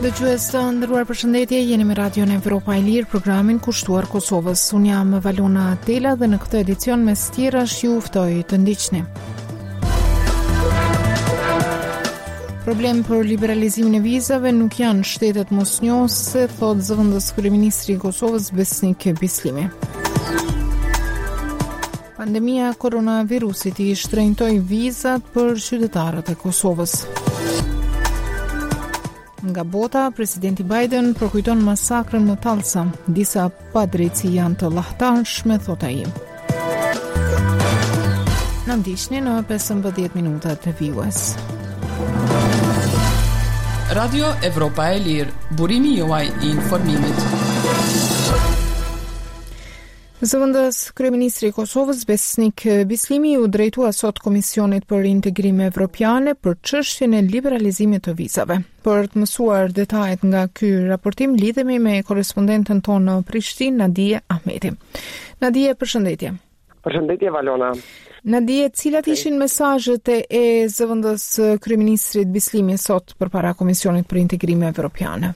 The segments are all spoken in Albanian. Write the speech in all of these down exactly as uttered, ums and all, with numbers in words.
Dëgjues të nderuar, përshëndetje, jeni me Radion Evropa e Lirë, programin kushtuar Kosovës. Unë jam Valona Tela dhe në këtë edicion mes tjerash ju ftoj të ndiqni. Problem për liberalizimin e vizave nuk janë shtetet mosnjohëse, thot zëvendës kryeministri i Kosovës Besnik Bislimi. Pandemia koronavirusit i shtrenjtoi vizat për qytetarët e Kosovës. Nga bota, presidenti Biden përkujton masakrën në Tulsa. Disa padrejtësi janë të llahtarshme, thot ai. Na ndiqni në pesëmbëdhjetë minutat e vijues. Radio Evropa e Lirë, burimi juaj i informimit. Zëvendës kryeministri i Kosovës Besnik Bislimi u drejtua sot Komisionit për Integrim Evropiane për çështjen e liberalizimit të vizave. Për të mësuar detajet nga ky raportim, lidhemi me korespondenten tonë në Prishtinë, Nadije Ahmeti. Nadije, përshëndetje. Përshëndetje Valona. Nadije, cilat ishin mesazhet e zëvendës kryeministrit Bislimi sot përpara Komisionit për Integrim Evropiane?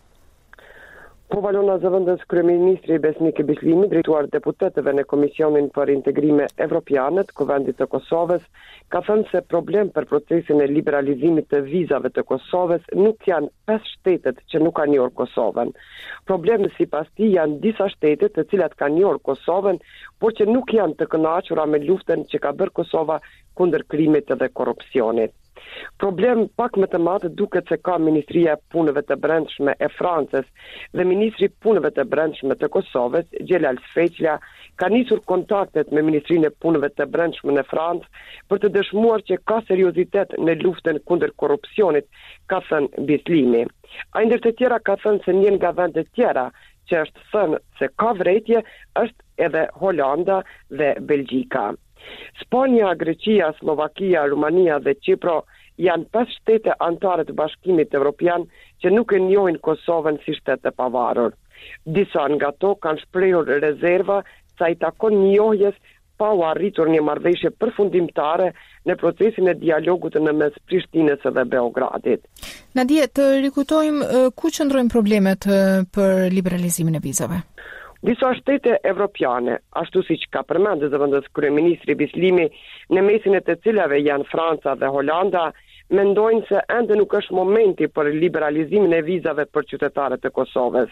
Po Valona, zëvendës kryeministri Besnik Bislimi, drejtuar deputetëve në Komisionin për Integrime Evropiane të Kuvendit të Kosovës, ka thënë se problem për procesin e liberalizimit të vizave të Kosovës nuk janë pesë shtetet që nuk kanë njohur Kosovën. Problemi sipas tij janë disa shtete të cilat kanë njohur Kosovën, por që nuk janë të kënaqura me luftën që ka bërë Kosova kundër krimit dhe korrupsionit. Problem pak më të madh duket se ka Ministria e Punëve të Brendshme e Francës dhe Ministri i Punëve të Brendshme të Kosovës, Xhelal Sfeqlia, ka nisur kontaktet me Ministrinë e Punëve të Brendshme në Francë për të dëshmuar që ka seriozitet në luftën kundër korrupsionit, ka thënë Bislimi. Ai ndër të tjera ka thënë se një nga vendet tjera që është thënë se ka vretje është edhe Holanda dhe Belgjika. Spanja, Greqia, Slovakia, Rumania dhe Çipro janë pesë shtete anëtare të Bashkimit Evropian që nuk e njohin Kosovën si shtet të pavarur. Disa nga to kanë shprehur rezerva sa i takon njohjes pa u arritur një marrëveshje përfundimtare në procesin e dialogut në mes Prishtinës dhe Beogradit. Nadije, të rikujtojmë ku qëndrojnë problemet për liberalizimin e vizave. Disa shtete evropiane, ashtu siç ka përmendur zëvendës kryeministri Bislimi, në mesin e të cilave janë Franca dhe Holanda, mendojnë se ende nuk është momenti për liberalizimin e vizave për qytetarët e Kosovës.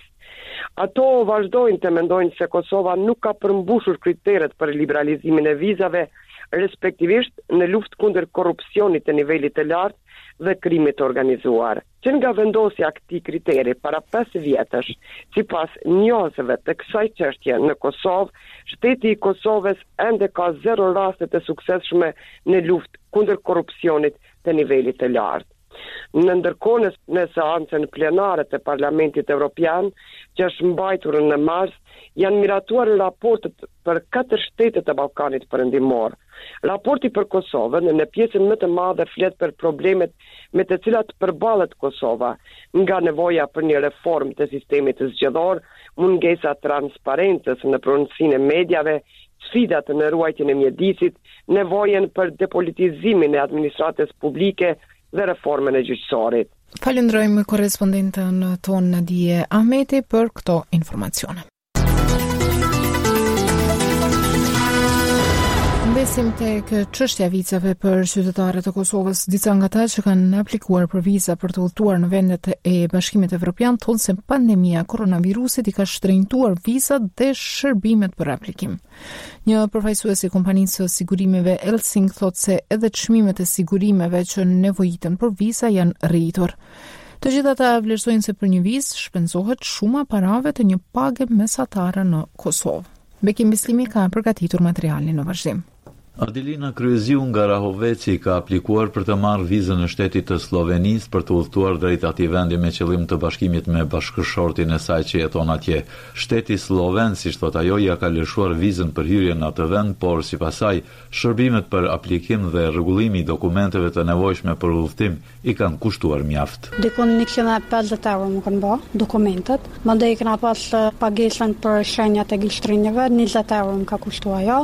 Ato vazhdojnë të mendojnë se Kosova nuk ka përmbushur kriteret për liberalizimin e vizave, respektivisht në luftë kundër korrupsionit të nivelit të lartë dhe krimit të organizuar. Që nga vendosja këtij kriteri para pesë vjetësh, sipas njohësve të kësaj çështje në Kosovë, shteti i Kosovës ende ka zero raste të suksesshme në luftë kundër korrupsionit të nivelit të lartë. Në ndërkohë në seancën plenare të Parlamentit Evropian, që është mbajtur në mars, janë miratuar raportet për katër shtete të Ballkanit Perëndimor. Raporti për Kosovën në pjesën më të madhe flet për problemet me të cilat përballet Kosova, nga nevoja për një reformë të sistemit zgjedhor, mungesa transparencës në pronësinë e mediave, sfidat në ruajtjen e mjedisit, nevojën për depolitizimin e administratës publike dhe reformën e gjyqësorit. Falenderojmë korrespondentën tonë Nadije Ahmeti për këto informacione. Mbesim tek çështja e vizave për qytetarët e Kosovës. Disa nga ata që kanë aplikuar për viza për të udhëtuar në vendet e Bashkimit Evropian thonë se pandemia koronavirusit i ka shtrenjtuar vizat dhe shërbimet për aplikim. Një përfaqësues i kompanisë së sigurimeve Elsing thotë se edhe çmimet e sigurimeve që nevojiten për viza janë rritur. Të gjithë ata vlerësojnë se për një vizë shpenzohet shuma parave të një page mesatare në Kosovë. Bekim Bislimi ka përgatitur materialin në vazhdim. Adelina Kryeziu nga Rahoveci ka aplikuar për të marrë vizën në shtetit të Slovenisë për të udhëtuar drejt atij vendi me qëllim të bashkimit me bashkëshortin e saj që jeton atje. Shteti sloven, siç thot ajo, ja ka lëshuar vizën për hyrje në atë vend, por sipas saj, shërbimet për aplikim dhe rregullimi i dokumenteve të nevojshme për udhëtim i kanë kushtuar mjaft. Dikon një kena pesëdhjetë euro më kanë bë dokumentet, mandej kena pas pagesën për shenjat e gilshtrinjeve, njëzet euro më ka kushtuar ajo.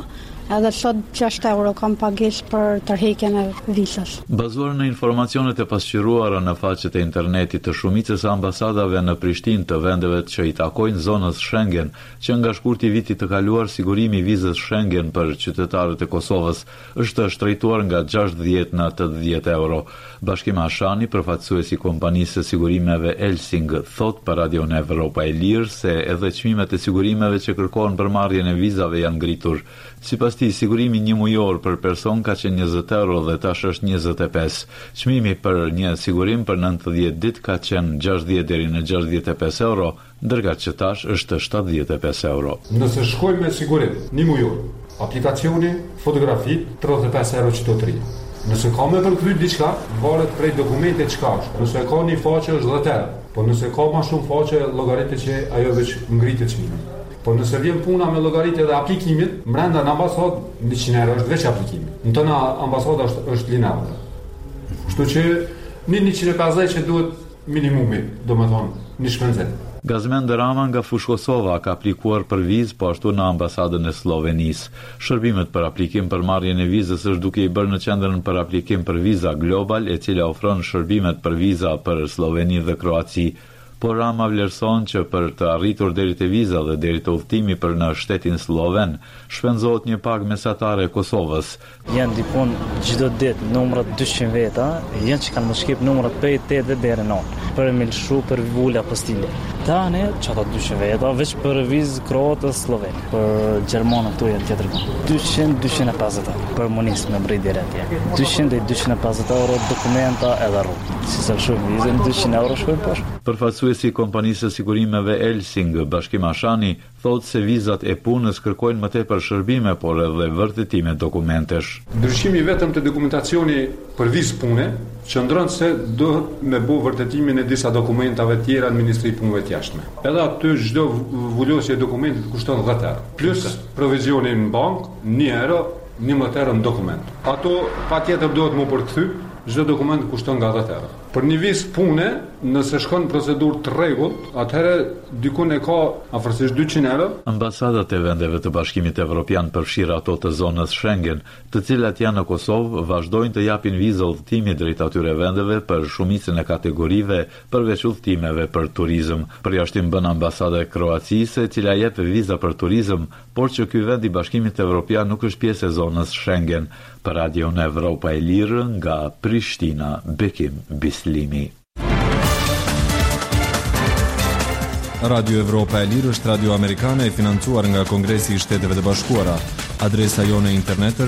edhe sot gjashtë euro kam pagesë për tërheqjen e vizës. Bazuar në informacionet e pasqyruara në faqet e internetit të shumicës ambasadave në Prishtinë të vendeve që i takojnë zonës Schengen, që nga shkurti i vitit të kaluar sigurimi i vizës Schengen për qytetarët e Kosovës është shtrejtuar nga gjashtëdhjetë në tetëdhjetë euro. Bashkim Ashani, përfaqësuesi i kompanisë së sigurimeve Elsing, thot për Radion Evropa e Lirë se edhe çmimet e sigurimeve që kërkohen për marrjen e vizave janë ngritur. Sipas tij, sigurimi një mujor për person ka qenë njëzet euro dhe tash është njëzet e pesë. Çmimi për një sigurim për nëntëdhjetë ditë ka qenë gjashtëdhjetë deri në gjashtëdhjetë e pesë euro, ndërsa që tash është shtatëdhjetë e pesë euro. Nëse shkojmë me sigurim një mujor, aplikacioni, fotografi, tridhjetë e pesë euro çdo tri. Nëse ka me përkry diçka, varet prej dokumente çka është. Nëse ka një faqe është dhjetë euro, po nëse ka më shumë faqe, llogaritë që ajo veç ngritet çmimi. Po nëse vjen puna me llogaritë dhe aplikimit, brenda në ambasadë njëqind euro është veç aplikimi. Në tona ambasada është është lineare. Kështu që një njëqind e pesëdhjetë që duhet minimumi, domethënë, një shpenzim. Gazmend Rama nga Fush Kosova ka aplikuar për vizë po ashtu në ambasadën e Slovenisë. Shërbimet për aplikim për marrjen e vizës është duke i bërë në qendrën për aplikim për viza Global, e cila ofron shërbimet për viza për Sloveni dhe Kroaci. Por Rama vlerëson që për të arritur deri te viza dhe deri te udhtimi për në shtetin sloven, shpenzohet një pagë mesatare e Kosovës. Janë dikon çdo ditë numrat dyqind veta, janë që kanë më shkip numrat prej tetë deri në nëntë, për me lëshu për vula postile. Tani çata dyqind veta veç për vizë kroatë sloven, për gjermanë këtu janë tjetër këtu. dyqind dyqind e pesëdhjetë për munis me mbrit direkt. dyqind deri dyqind e pesëdhjetë euro dokumenta edhe rrugë. Si sa shumë vizën dyqind euro shkojnë poshtë. Përfaqësuesi i kompanisë së sigurimeve Elsing, Bashkim Ashani, thotë se vizat e punës kërkojnë më tepër shërbime, por edhe vërtetime dokumentesh. Ndryshimi vetëm të dokumentacioni për vizë pune qëndron se duhet me bëu vërtetimin e disa dokumentave tjera në Ministri i Punëve të Jashtme. Edhe aty çdo vulosje e dokumentit kushton dhjetë euro. Plus provizioni në bankë, një euro, njëmbëdhjetë euro në dokument. Ato patjetër duhet më përkthy, çdo dokument kushton nga dhjetë euro. Për një vizë pune, nëse shkon procedurë të rregullt, atëherë dikun e ka afërsisht dyqind euro. Ambasadat e vendeve të Bashkimit Evropian përfshirë ato të zonës Schengen, të cilat janë në Kosovë, vazhdojnë të japin vizë udhëtimi drejt atyre vendeve për shumicën e kategorive, përveç udhëtimeve për turizëm. Përjashtim bën ambasada e Kroacisë, e cila jep viza për turizëm, por që ky vend i Bashkimit Evropian nuk është pjesë e zonës Schengen. Për Radion Evropa e Lirë nga Prishtina, Bekim Bislimi. Radio Evropa e Lirë është radio amerikane e financuar nga Kongresi i Shteteve të Bashkuara. Adresa jone internet